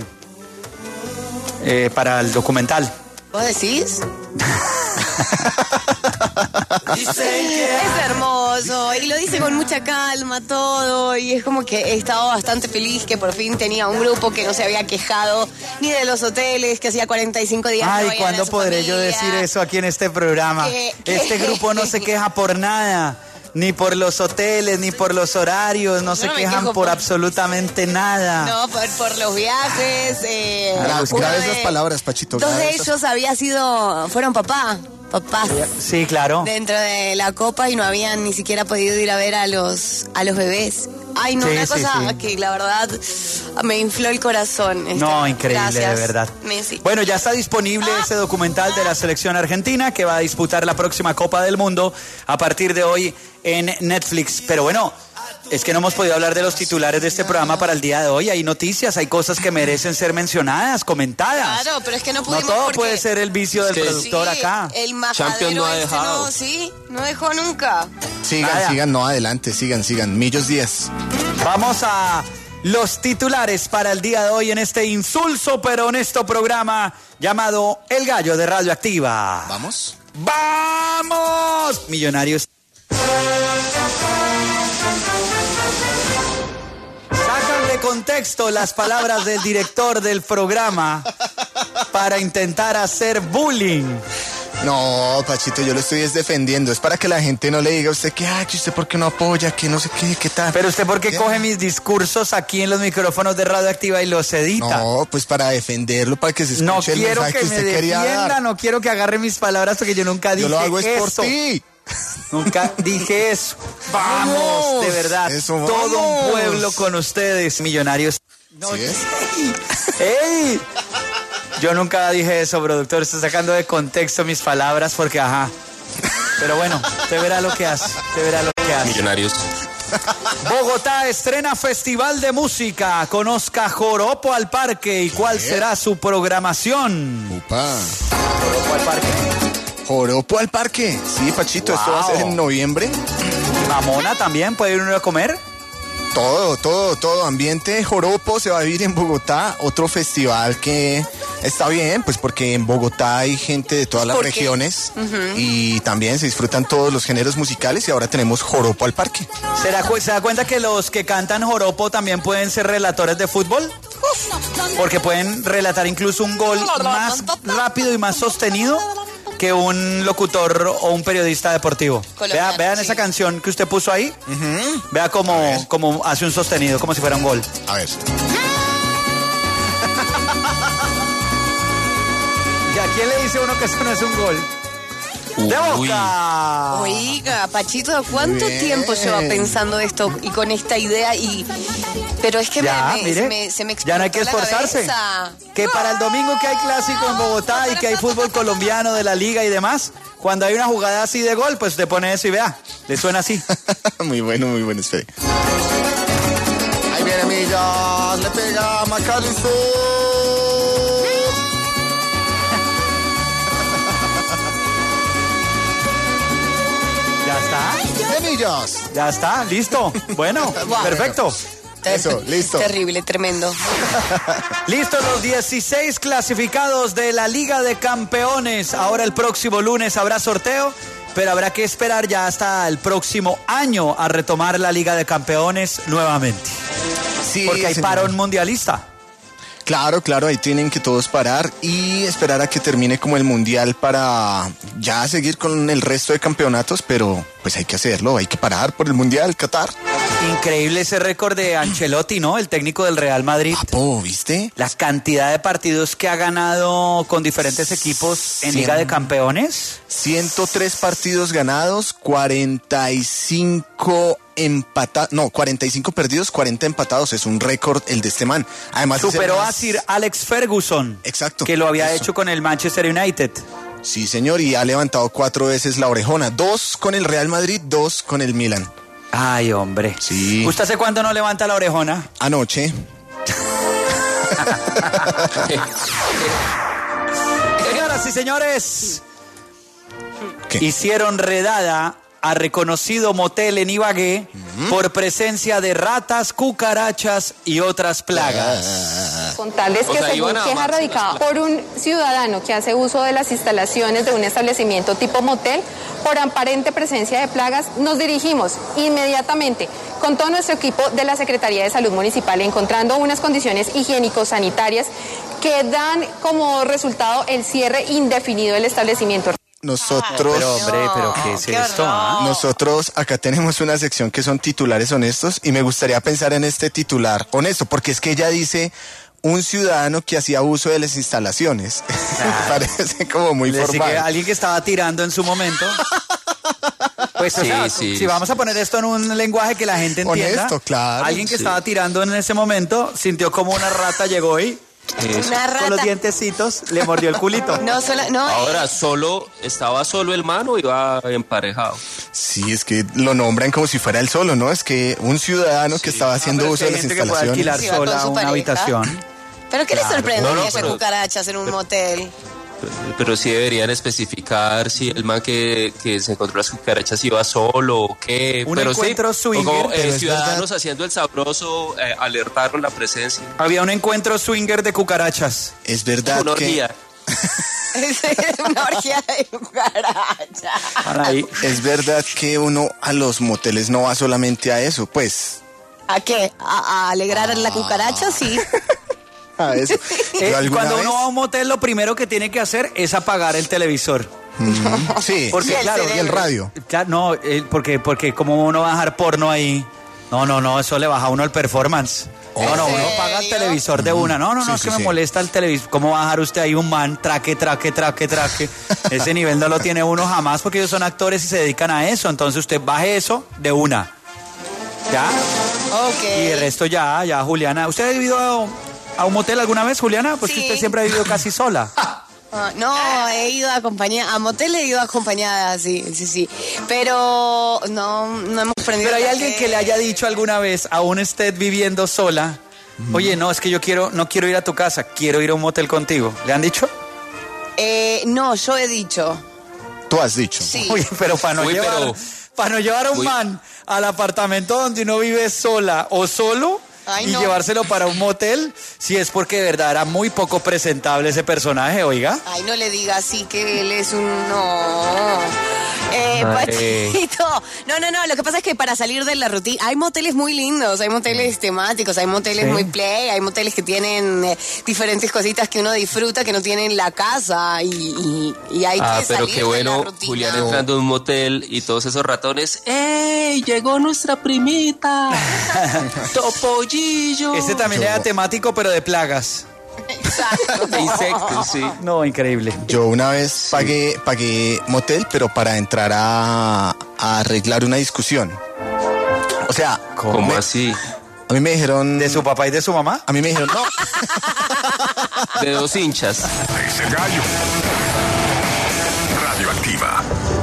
para el documental. ¿Vos decís? Es hermoso y lo dice con mucha calma todo y es como que he estado bastante feliz que por fin tenía un grupo que no se había quejado ni de los hoteles, que hacía 45 días no Ay, veían a ¿cuándo su podré yo familia? decir eso aquí en este programa? Este grupo no se queja por nada, ni por los hoteles, ni por los horarios, no se no me quejan quejo por por- absolutamente nada. No, por los viajes. Grave uno esas palabras, Pachito. Dos grave de esas- ellos fueron papás Sí, claro. dentro de la copa y no habían ni siquiera podido ir a ver a los bebés. Ay, no, Sí, una sí, cosa sí. que la verdad me infló el corazón. No, increíble, Gracias, de verdad. Messi. Bueno, ya está disponible ese documental de la selección argentina que va a disputar la próxima Copa del Mundo a partir de hoy en Netflix. Pero bueno, es que no hemos podido hablar de los titulares de este programa para el día de hoy. Hay noticias, hay cosas que merecen ser mencionadas, comentadas. Claro, pero es que no No pudimos todo porque... puede ser el vicio del productor Sí, acá. el Champions majadero no ha este dejado. no, sí, no dejó nunca. Sigan, no, adelante, sigan. Millos 10. Vamos a los titulares para el día de hoy en este insulso pero honesto programa llamado El Gallo de Radioactiva. ¿Vamos? ¡Vamos! Millonarios. Sacan de contexto las palabras del director del programa para intentar hacer bullying. No, Pachito, yo lo estoy defendiendo. Es para que la gente no le diga a usted que, que usted por qué no apoya, que no sé qué tal. Pero usted, ¿por qué coge mis discursos aquí en los micrófonos de Radioactiva y los edita? No, pues para defenderlo, para que se escuche No el quiero mensaje que que me usted quería defienda, dar. no quiero que agarre mis palabras porque yo nunca dije Yo lo hago es por eso. ti. Nunca dije eso. Vamos, de verdad. Eso, todo un vamos. pueblo con ustedes, Millonarios. ¿Sí es? ¡Ey! Yo nunca dije eso, productor. Estoy sacando de contexto mis palabras porque, ajá. Pero bueno, te verá lo que hace. Millonarios. Bogotá estrena Festival de Música. Conozca Joropo al Parque y cuál será su programación. Upa. Joropo al Parque. Joropo al Parque. Sí, Pachito, esto va a ser en noviembre. Mamona también, ¿puede ir uno a comer? Todo. Ambiente joropo se va a vivir en Bogotá. Otro festival que está bien, pues porque en Bogotá hay gente de todas las regiones y también se disfrutan todos los géneros musicales y ahora tenemos joropo al parque. ¿Se da cuenta que los que cantan joropo también pueden ser relatores de fútbol? Porque pueden relatar incluso un gol más rápido y más sostenido que un locutor o un periodista deportivo. Vean esa canción que usted puso ahí. Vea cómo hace un sostenido, como si fuera un gol. A ver. ¿Y a quién le dice uno que eso no es un gol? ¡De Boca! Oiga, Pachito, ¿cuánto tiempo lleva pensando esto y con esta idea? Pero es que se me explotó ya no hay que esforzarse. Que para el domingo que hay clásico en Bogotá y que hay fútbol colombiano de la liga y demás, cuando hay una jugada así de gol, pues te pone eso y vea, le suena así. Muy bueno, espere. Ahí viene Millas, le pega Macalister. Semillas. Ya está, listo. Bueno, perfecto. Eso, listo. Terrible, tremendo. Listo, los 16 clasificados de la Liga de Campeones. Ahora el próximo lunes habrá sorteo, pero habrá que esperar ya hasta el próximo año a retomar la Liga de Campeones nuevamente. Sí, porque hay parón mundialista. Claro, ahí tienen que todos parar y esperar a que termine como el mundial para ya seguir con el resto de campeonatos, pero pues hay que hacerlo, hay que parar por el mundial, Qatar. Increíble ese récord de Ancelotti, ¿no? El técnico del Real Madrid. ¿Viste? La cantidad de partidos que ha ganado con diferentes equipos en Liga de Campeones. 103 partidos ganados, 45 perdidos, 40 empatados. Es un récord el de este man. Además, superó a Sir Alex Ferguson. Exacto. Que lo había hecho con el Manchester United. Sí, señor, y ha levantado 4 veces la orejona. 2 con el Real Madrid, 2 con el Milan. Ay, hombre. Sí. ¿Usted hace cuánto no levanta la orejona? Anoche. Señoras y señores, hicieron redada a reconocido motel en Ibagué por presencia de ratas, cucarachas y otras plagas. Contarles que según queja radicada por un ciudadano que hace uso de las instalaciones de un establecimiento tipo motel por aparente presencia de plagas, nos dirigimos inmediatamente con todo nuestro equipo de la Secretaría de Salud Municipal, encontrando unas condiciones higiénico-sanitarias que dan como resultado el cierre indefinido del establecimiento. Nosotros... pero ¿qué es esto? Nosotros acá tenemos una sección que son titulares honestos y me gustaría pensar en este titular honesto, porque es que ella dice un ciudadano que hacía uso de las instalaciones. Parece como muy formal. Que alguien que estaba tirando en su momento. Pues si vamos a poner esto en un lenguaje que la gente entienda. Honesto, claro. Alguien que estaba tirando en ese momento sintió como una rata llegó y... Una rata. Con los dientecitos le mordió el culito. Ahora, ¿estaba solo el man o iba emparejado? Sí, es que lo nombran como si fuera él solo, ¿no? Es que un ciudadano que estaba haciendo uso de las instalaciones. Que puede alquilar sola una habitación. ¿Pero qué le sorprende que haya cucarachas en un motel? Pero sí deberían especificar si el man que se encontró las cucarachas iba solo o qué. Un encuentro swinger. Como ciudadanos haciendo el sabroso alertaron la presencia. Había un encuentro swinger de cucarachas. Es verdad una orgía. Una orgía de cucarachas. Es verdad que uno a los moteles no va solamente a eso, pues. ¿A qué? ¿A alegrar la cucaracha? Sí. A eso. Cuando uno va a un motel, lo primero que tiene que hacer es apagar el televisor. Sí, porque y el radio. No, porque como uno va a dejar porno ahí. No, eso le baja a uno el performance. Uno paga el televisor de una. No, es que me molesta el televisor. ¿Cómo va a dejar usted ahí un man? Traque? Ese nivel no lo tiene uno jamás porque ellos son actores y se dedican a eso. Entonces usted baje eso de una. ¿Ya? Ok. Y el resto ya, Juliana. ¿Usted ha vivido a un motel alguna vez, Juliana? Pues sí. Que usted siempre ha vivido casi sola. No, he ido acompañada, a motel he ido acompañada, sí. Pero no hemos aprendido. Pero hay alguien que le haya dicho alguna vez, aún esté viviendo sola, oye, no, es que no quiero ir a tu casa, quiero ir a un motel contigo. ¿Le han dicho? No, yo he dicho. ¿Tú has dicho? Sí. Uy, pero para no llevar... para no llevar a un man al apartamento donde uno vive sola o solo. Ay, y llevárselo para un motel, si es porque de verdad era muy poco presentable ese personaje, oiga. Ay, no le diga así que él es un... No. Pachito. No, lo que pasa es que para salir de la rutina, hay moteles muy lindos, hay moteles temáticos, hay moteles muy play, hay moteles que tienen diferentes cositas que uno disfruta que no tiene en la casa y hay que salir pero qué bueno, de la rutina. Julián entrando a un motel y todos esos ratones, ¡ey! Llegó nuestra primita, Topollillo. Este también era temático, pero de plagas. Exacto. De insectos, sí. No, increíble. Yo una vez pagué motel, pero para entrar a arreglar una discusión. O sea, ¿Cómo así? A mí me dijeron... ¿De su papá y de su mamá? A mí me dijeron, no. De dos hinchas. Ese gallo. Radioactiva.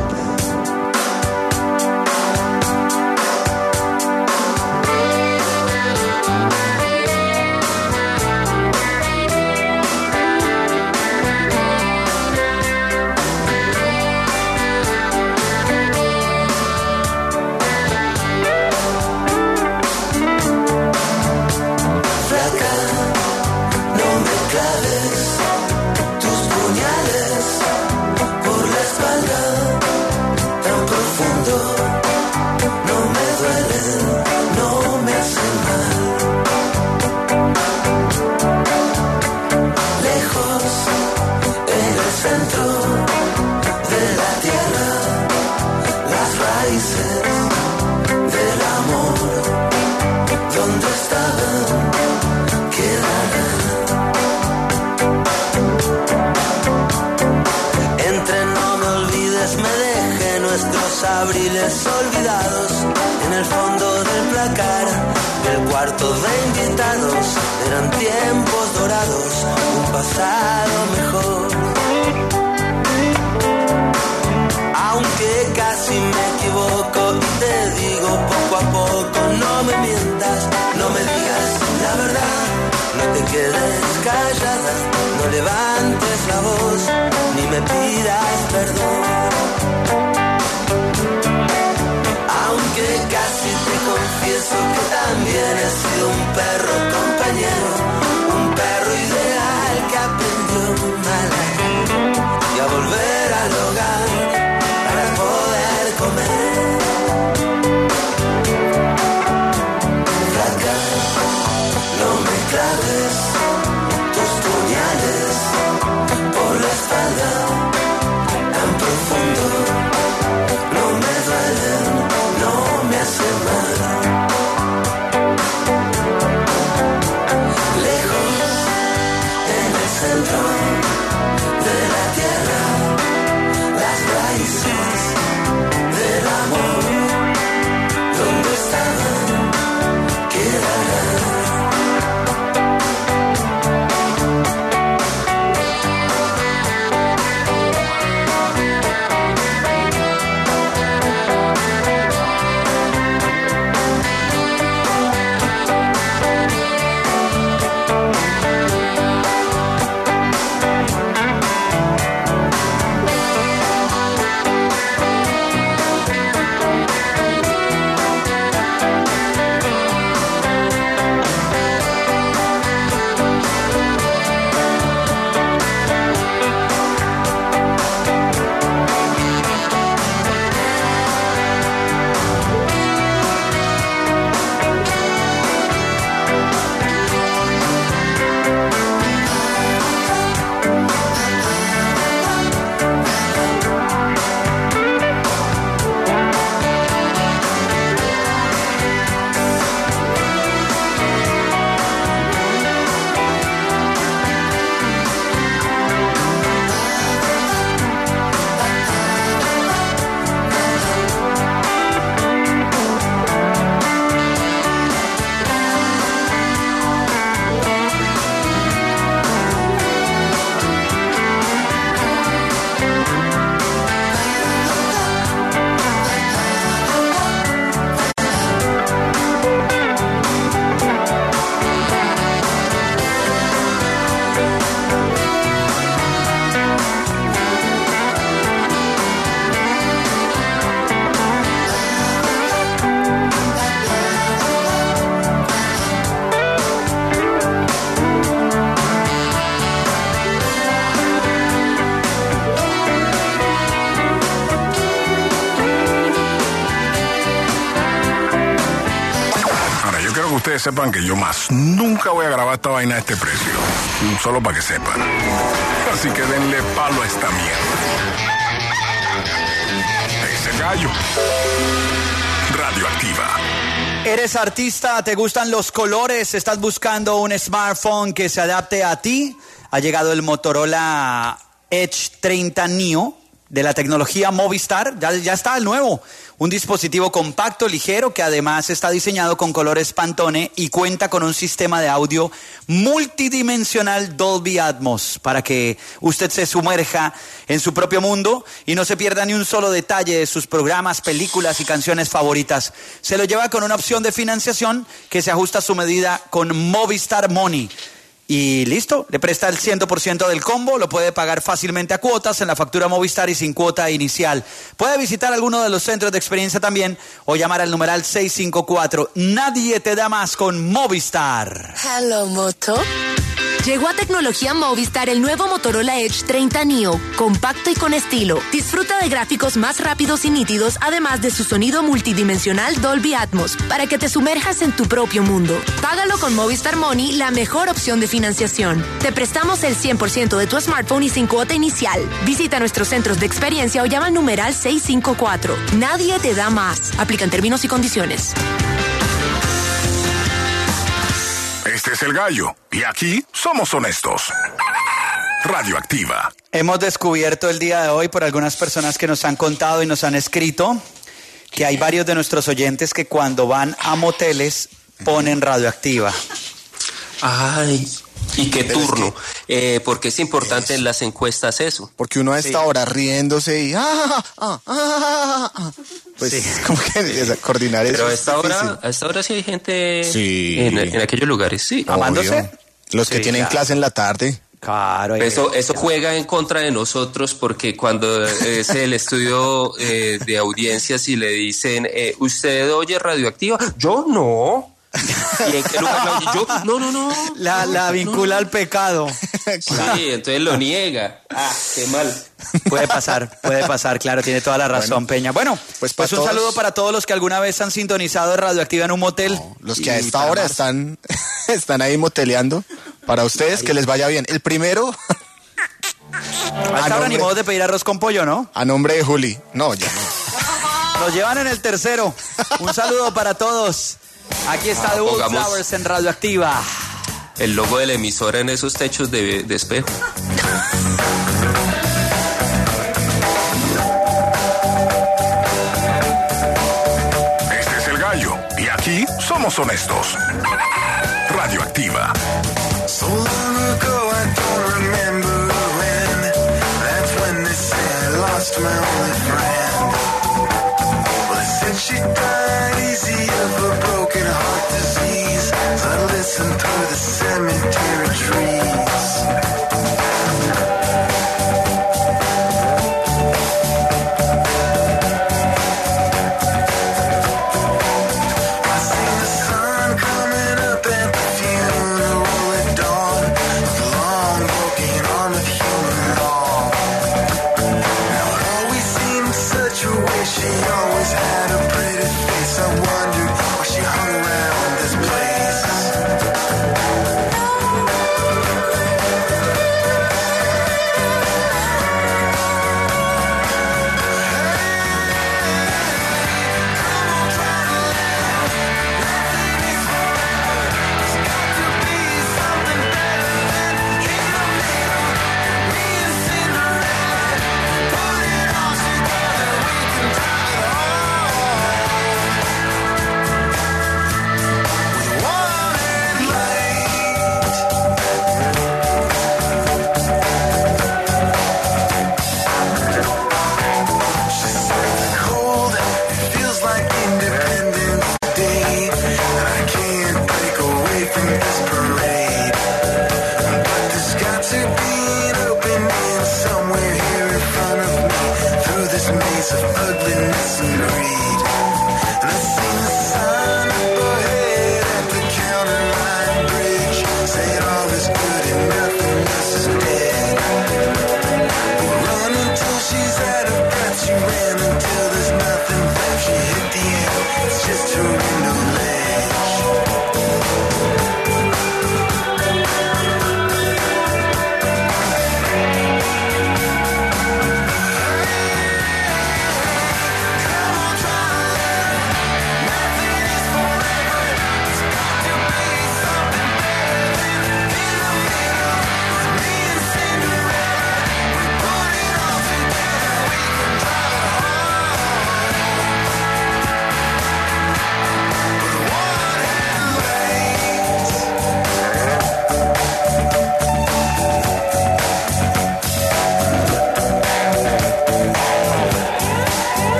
Abriles olvidados en el fondo del placar del cuarto de invitados. Eran tiempos dorados, un pasado mejor. Aunque casi me equivoco y te digo poco a poco, no me mientas, no me digas la verdad, no te quedes callada, no levantes la voz, ni me pidas perdón. Aunque casi te confieso que también he sido un perro compañero, un perro ideal que aprendió mal y a volver al hogar para poder comer. Flaca, no me claves tus puñales por la espalda tan profundo. ustedes sepan que yo más nunca voy a grabar esta vaina a este precio. Solo para que sepan. Así que denle palo a esta mierda. Ese gallo. Radioactiva. ¿Eres artista? ¿Te gustan los colores? ¿Estás buscando un smartphone que se adapte a ti? Ha llegado el Motorola Edge 30 Neo de la tecnología Movistar. Ya está el nuevo. Un dispositivo compacto, ligero, que además está diseñado con colores Pantone y cuenta con un sistema de audio multidimensional Dolby Atmos para que usted se sumerja en su propio mundo y no se pierda ni un solo detalle de sus programas, películas y canciones favoritas. Se lo lleva con una opción de financiación que se ajusta a su medida con Movistar Money. Y listo, le presta el 100% del combo, lo puede pagar fácilmente a cuotas en la factura Movistar y sin cuota inicial. Puede visitar alguno de los centros de experiencia también o llamar al numeral 654. Nadie te da más con Movistar. Hello, Moto. Llegó a tecnología Movistar el nuevo Motorola Edge 30 Neo, compacto y con estilo. Disfruta de gráficos más rápidos y nítidos, además de su sonido multidimensional Dolby Atmos, para que te sumerjas en tu propio mundo. Págalo con Movistar Money, la mejor opción de financiación. Te prestamos el 100% de tu smartphone y sin cuota inicial. Visita nuestros centros de experiencia o llama al numeral 654. Nadie te da más. Aplican términos y condiciones. Este es el gallo. Y aquí somos honestos. Radioactiva. Hemos descubierto el día de hoy por algunas personas que nos han contado y nos han escrito que hay varios de nuestros oyentes que cuando van a moteles ponen Radioactiva. Ay, ¿y qué turno? Porque es importante en las encuestas eso. Porque uno a esta hora riéndose y... Pues como que coordinar eso. Pero a esta hora sí hay gente en aquellos lugares, sí. ¿Amándose? Los que tienen clase en la tarde. Claro. Eso juega en contra de nosotros porque cuando es el estudio de audiencias y le dicen, ¿usted oye Radioactiva? Yo no. ¿Y en qué lugar la oye? Yo no. La vincula al pecado. Sí, entonces lo niega. Qué mal. Puede pasar, claro, tiene toda la razón, Peña. Bueno, pues un saludo para todos los que alguna vez han sintonizado Radioactiva en un motel. No, los que a esta hora están ahí moteleando. Para ustedes, que les vaya bien. El primero... A esta hora ni modo de pedir arroz con pollo, ¿no? A nombre de Juli. No, ya no. Nos llevan en el tercero. Un saludo para todos. Aquí está The Wallflowers en Radioactiva. El logo de la emisora en esos techos de espejo. Este es el gallo. Y aquí somos honestos. Radioactiva. So long ago I don't remember when. That's when they said I lost my only friend. Well, they said she died easy of a broken heart disease. So I listened to the cemetery trees. Seen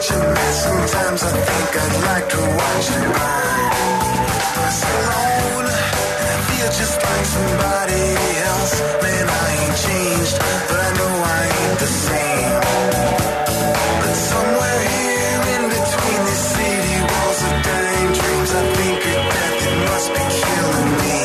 such a mess. Sometimes I think I'd like to watch it burn. I was alone, and I feel just like somebody else. Man, I ain't changed, but I know I ain't the same. But somewhere here in between these city walls of dying dreams, I think of death, it must be killing me.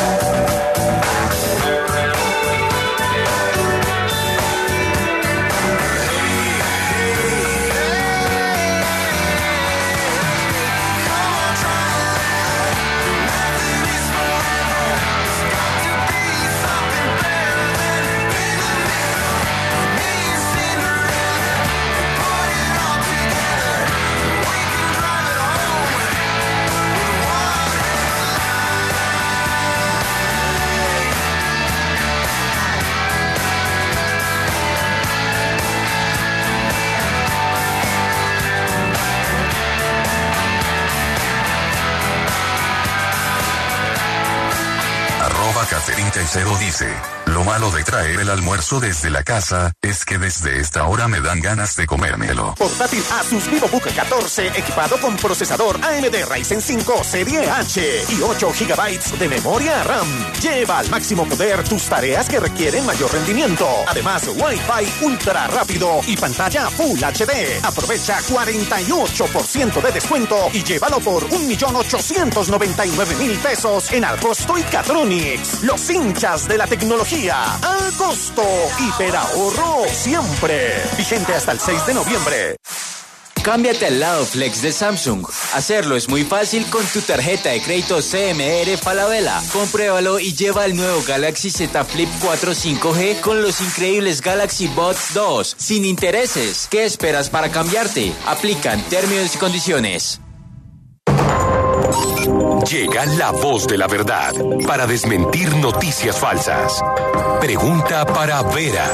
Catherine Tercero dice: lo malo de traer el almuerzo desde la casa es que desde esta hora me dan ganas de comérmelo. Portátil Asus VivoBook 14 equipado con procesador AMD Ryzen 5 Serie H y 8 GB de memoria RAM. Lleva al máximo poder tus tareas que requieren mayor rendimiento. Además, Wi-Fi ultra rápido y pantalla Full HD. Aprovecha 48% de descuento y llévalo por 1.899.000 pesos en Alcosto y Catronics. Los hinchas de la tecnología. Al costo. Hiperahorro siempre. Vigente hasta el 6 de noviembre. Cámbiate al lado Flex de Samsung. Hacerlo es muy fácil con tu tarjeta de crédito CMR Falabella. Compruébalo y lleva el nuevo Galaxy Z Flip 4 5G con los increíbles Galaxy Buds 2. Sin intereses. ¿Qué esperas para cambiarte? Aplican términos y condiciones. Llega la voz de la verdad para desmentir noticias falsas. Pregunta para Vera.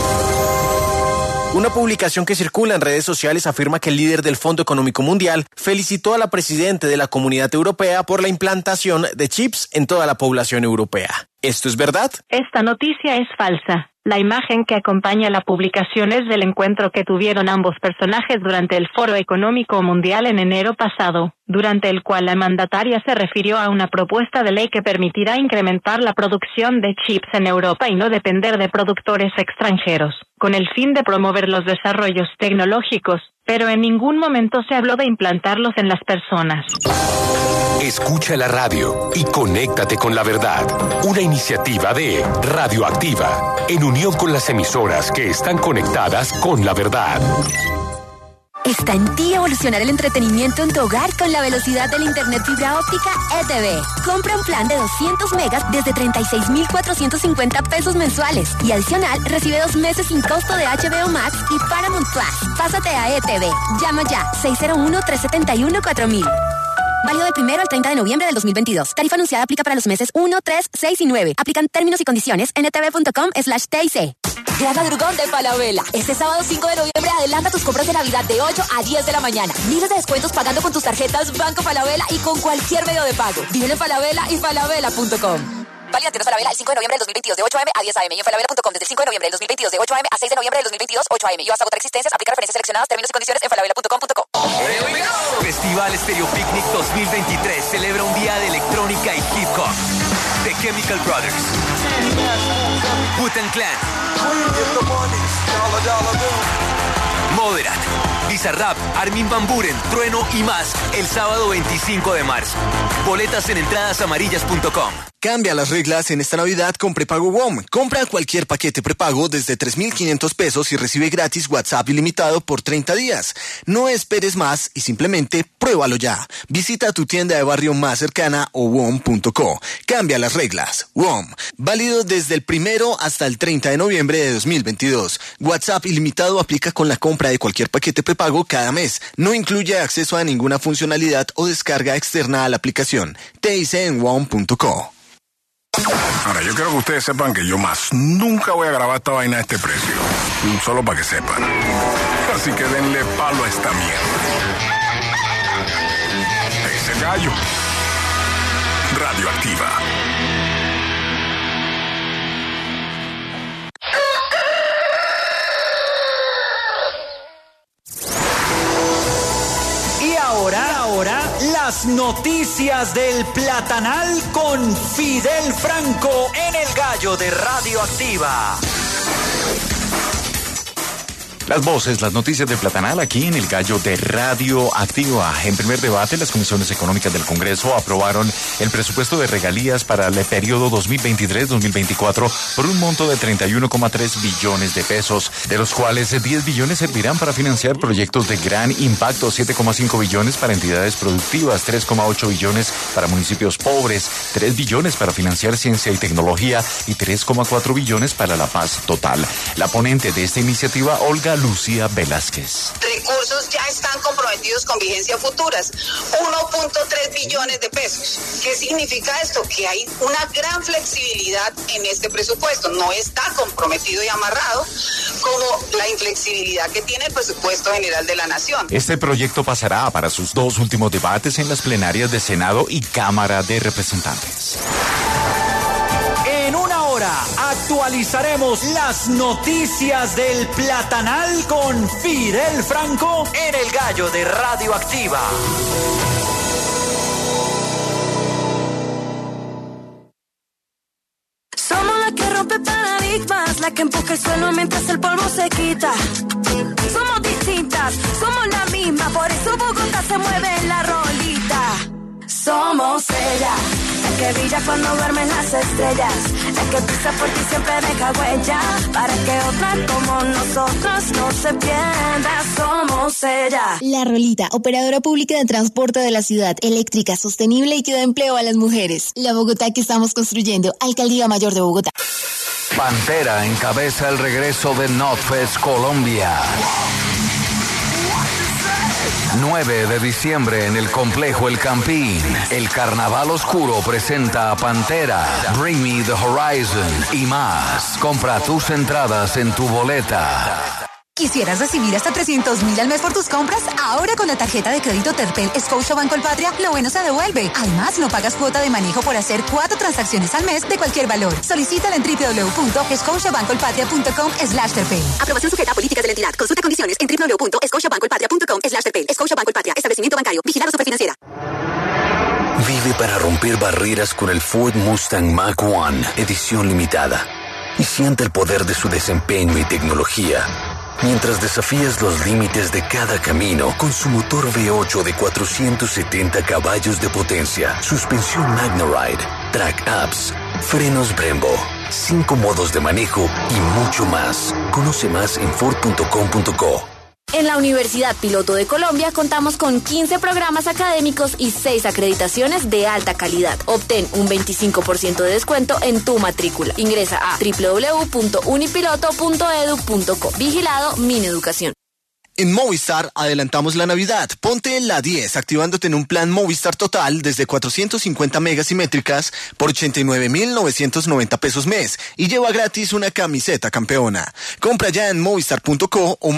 Una publicación que circula en redes sociales afirma que el líder del Fondo Económico Mundial felicitó a la presidenta de la Comunidad Europea por la implantación de chips en toda la población europea. ¿Esto es verdad? Esta noticia es falsa. La imagen que acompaña la publicación es del encuentro que tuvieron ambos personajes durante el Foro Económico Mundial en enero pasado, durante el cual la mandataria se refirió a una propuesta de ley que permitirá incrementar la producción de chips en Europa y no depender de productores extranjeros, con el fin de promover los desarrollos tecnológicos, pero en ningún momento se habló de implantarlos en las personas. Escucha la radio y conéctate con la verdad. Una iniciativa de Radioactiva, en unión con las emisoras que están conectadas con la verdad. Está en ti evolucionar el entretenimiento en tu hogar con la velocidad del internet fibra óptica ETV. Compra un plan de 200 megas desde 36.450 pesos mensuales y adicional recibe 2 meses sin costo de HBO Max y Paramount Plus. Pásate a ETV. Llama ya 601-371-4000. Válido del 1 al 30 de noviembre del 2022. Tarifa anunciada aplica para los meses 1, 3, 6 y 9. Aplican términos y condiciones en etv.com/TIC. Gran Madrugón de Falabella. Este sábado 5 de noviembre adelanta tus compras de Navidad de 8 a 10 de la mañana. Miles de descuentos pagando con tus tarjetas Banco Falabella y con cualquier medio de pago. Vive en Falabella y falabella.com. Válida en tiendas Falabella el 5 de noviembre del 2022 de 8 a.m. a 10 a.m. y en falabella.com desde el 5 de noviembre del 2022 de 8 a.m. a 6 de noviembre del 2022 8 a.m. y hasta agotar existencias. Aplica referencias seleccionadas, términos y condiciones en falabella.com.co. Festival Stereo Picnic 2023 celebra un día de electrónica y hip hop. The Chemical Brothers, Wu-Tang Clan, Moderat, Bizarrap, Armin van Buuren, Trueno y más el sábado 25 de marzo. Boletas en entradasamarillas.com. Cambia las reglas en esta Navidad con prepago WOM. Compra cualquier paquete prepago desde 3.500 pesos y recibe gratis WhatsApp ilimitado por 30 días. No esperes más y simplemente pruébalo ya. Visita tu tienda de barrio más cercana o WOM.co. Cambia las reglas. WOM. Válido desde el 1 hasta el 30 de noviembre de 2022. WhatsApp ilimitado aplica con la compra de cualquier paquete prepago cada mes. No incluye acceso a ninguna funcionalidad o descarga externa a la aplicación. TIC en WOM.co. Ahora, yo quiero que ustedes sepan que yo más nunca voy a grabar esta vaina a este precio. Solo para que sepan. Así que denle palo a esta mierda. Ese gallo. Radioactiva. las noticias del Platanal con Fidel Franco en El Gallo de Radioactiva. Las voces, las noticias del Platanal aquí en El Gallo de Radioactiva. En primer debate, las comisiones económicas del Congreso aprobaron el presupuesto de regalías para el periodo 2023-2024 por un monto de 31,3 billones de pesos, de los cuales 10 billones servirán para financiar proyectos de gran impacto, 7,5 billones para entidades productivas, 3,8 billones para municipios pobres, 3 billones para financiar ciencia y tecnología y 3,4 billones para la paz total. La ponente de esta iniciativa, Olga Lucía Velázquez. Recursos ya están comprometidos con vigencia futuras, 1.3 billones de pesos. ¿Qué significa esto? Que hay una gran flexibilidad en este presupuesto. No está comprometido y amarrado como la inflexibilidad que tiene el presupuesto general de la Nación. Este proyecto pasará para sus dos últimos debates en las plenarias de Senado y Cámara de Representantes. En una hora actualizaremos las noticias del Platanal con Fidel Franco en El Gallo de Radioactiva. Somos la que rompe paradigmas, la que empuja el suelo mientras el polvo se quita. Somos distintas, somos la misma, por eso Bogotá se mueve en la rolita. Somos ella, la que brilla cuando duermen las estrellas, la que pisa por ti siempre deja huella, para que otra como nosotros no se pierda. Somos ella. La Rolita, operadora pública de transporte de la ciudad, eléctrica, sostenible y que da empleo a las mujeres. La Bogotá que estamos construyendo, Alcaldía Mayor de Bogotá. Pantera encabeza el regreso de Notfest Colombia. 9 de diciembre en el complejo El Campín. El Carnaval Oscuro presenta a Pantera, Bring Me the Horizon y más. Compra tus entradas en tu boleta. ¿Quisieras recibir hasta 300.000 al mes por tus compras? Ahora con la tarjeta de crédito Terpel Scotiabank Colpatria, lo bueno se devuelve. Además, no pagas cuota de manejo por hacer 4 transacciones al mes de cualquier valor. Solicítala en www.scotiabankcolpatria.com/Terpel. Aprobación sujeta a políticas de la entidad. Consulta condiciones en www.scotiabankcolpatria.com/Terpel. Scotiabank Colpatria. Establecimiento bancario. Vigilado Superfinanciera. Vive para romper barreras con el Ford Mustang Mach-1, edición limitada. Y siente el poder de su desempeño y tecnología. Mientras desafías los límites de cada camino con su motor V8 de 470 caballos de potencia, suspensión MagnaRide, track apps, frenos Brembo, 5 modos de manejo y mucho más. Conoce más en Ford.com.co. En la Universidad Piloto de Colombia contamos con 15 programas académicos y 6 acreditaciones de alta calidad. Obtén un 25% de descuento en tu matrícula. Ingresa a www.unipiloto.edu.co. Vigilado Mineducación. En Movistar adelantamos la Navidad. Ponte en la 10 activándote en un plan Movistar Total desde 450 megas y métricas por 89.990 pesos mes y lleva gratis una camiseta campeona. Compra ya en movistar.co o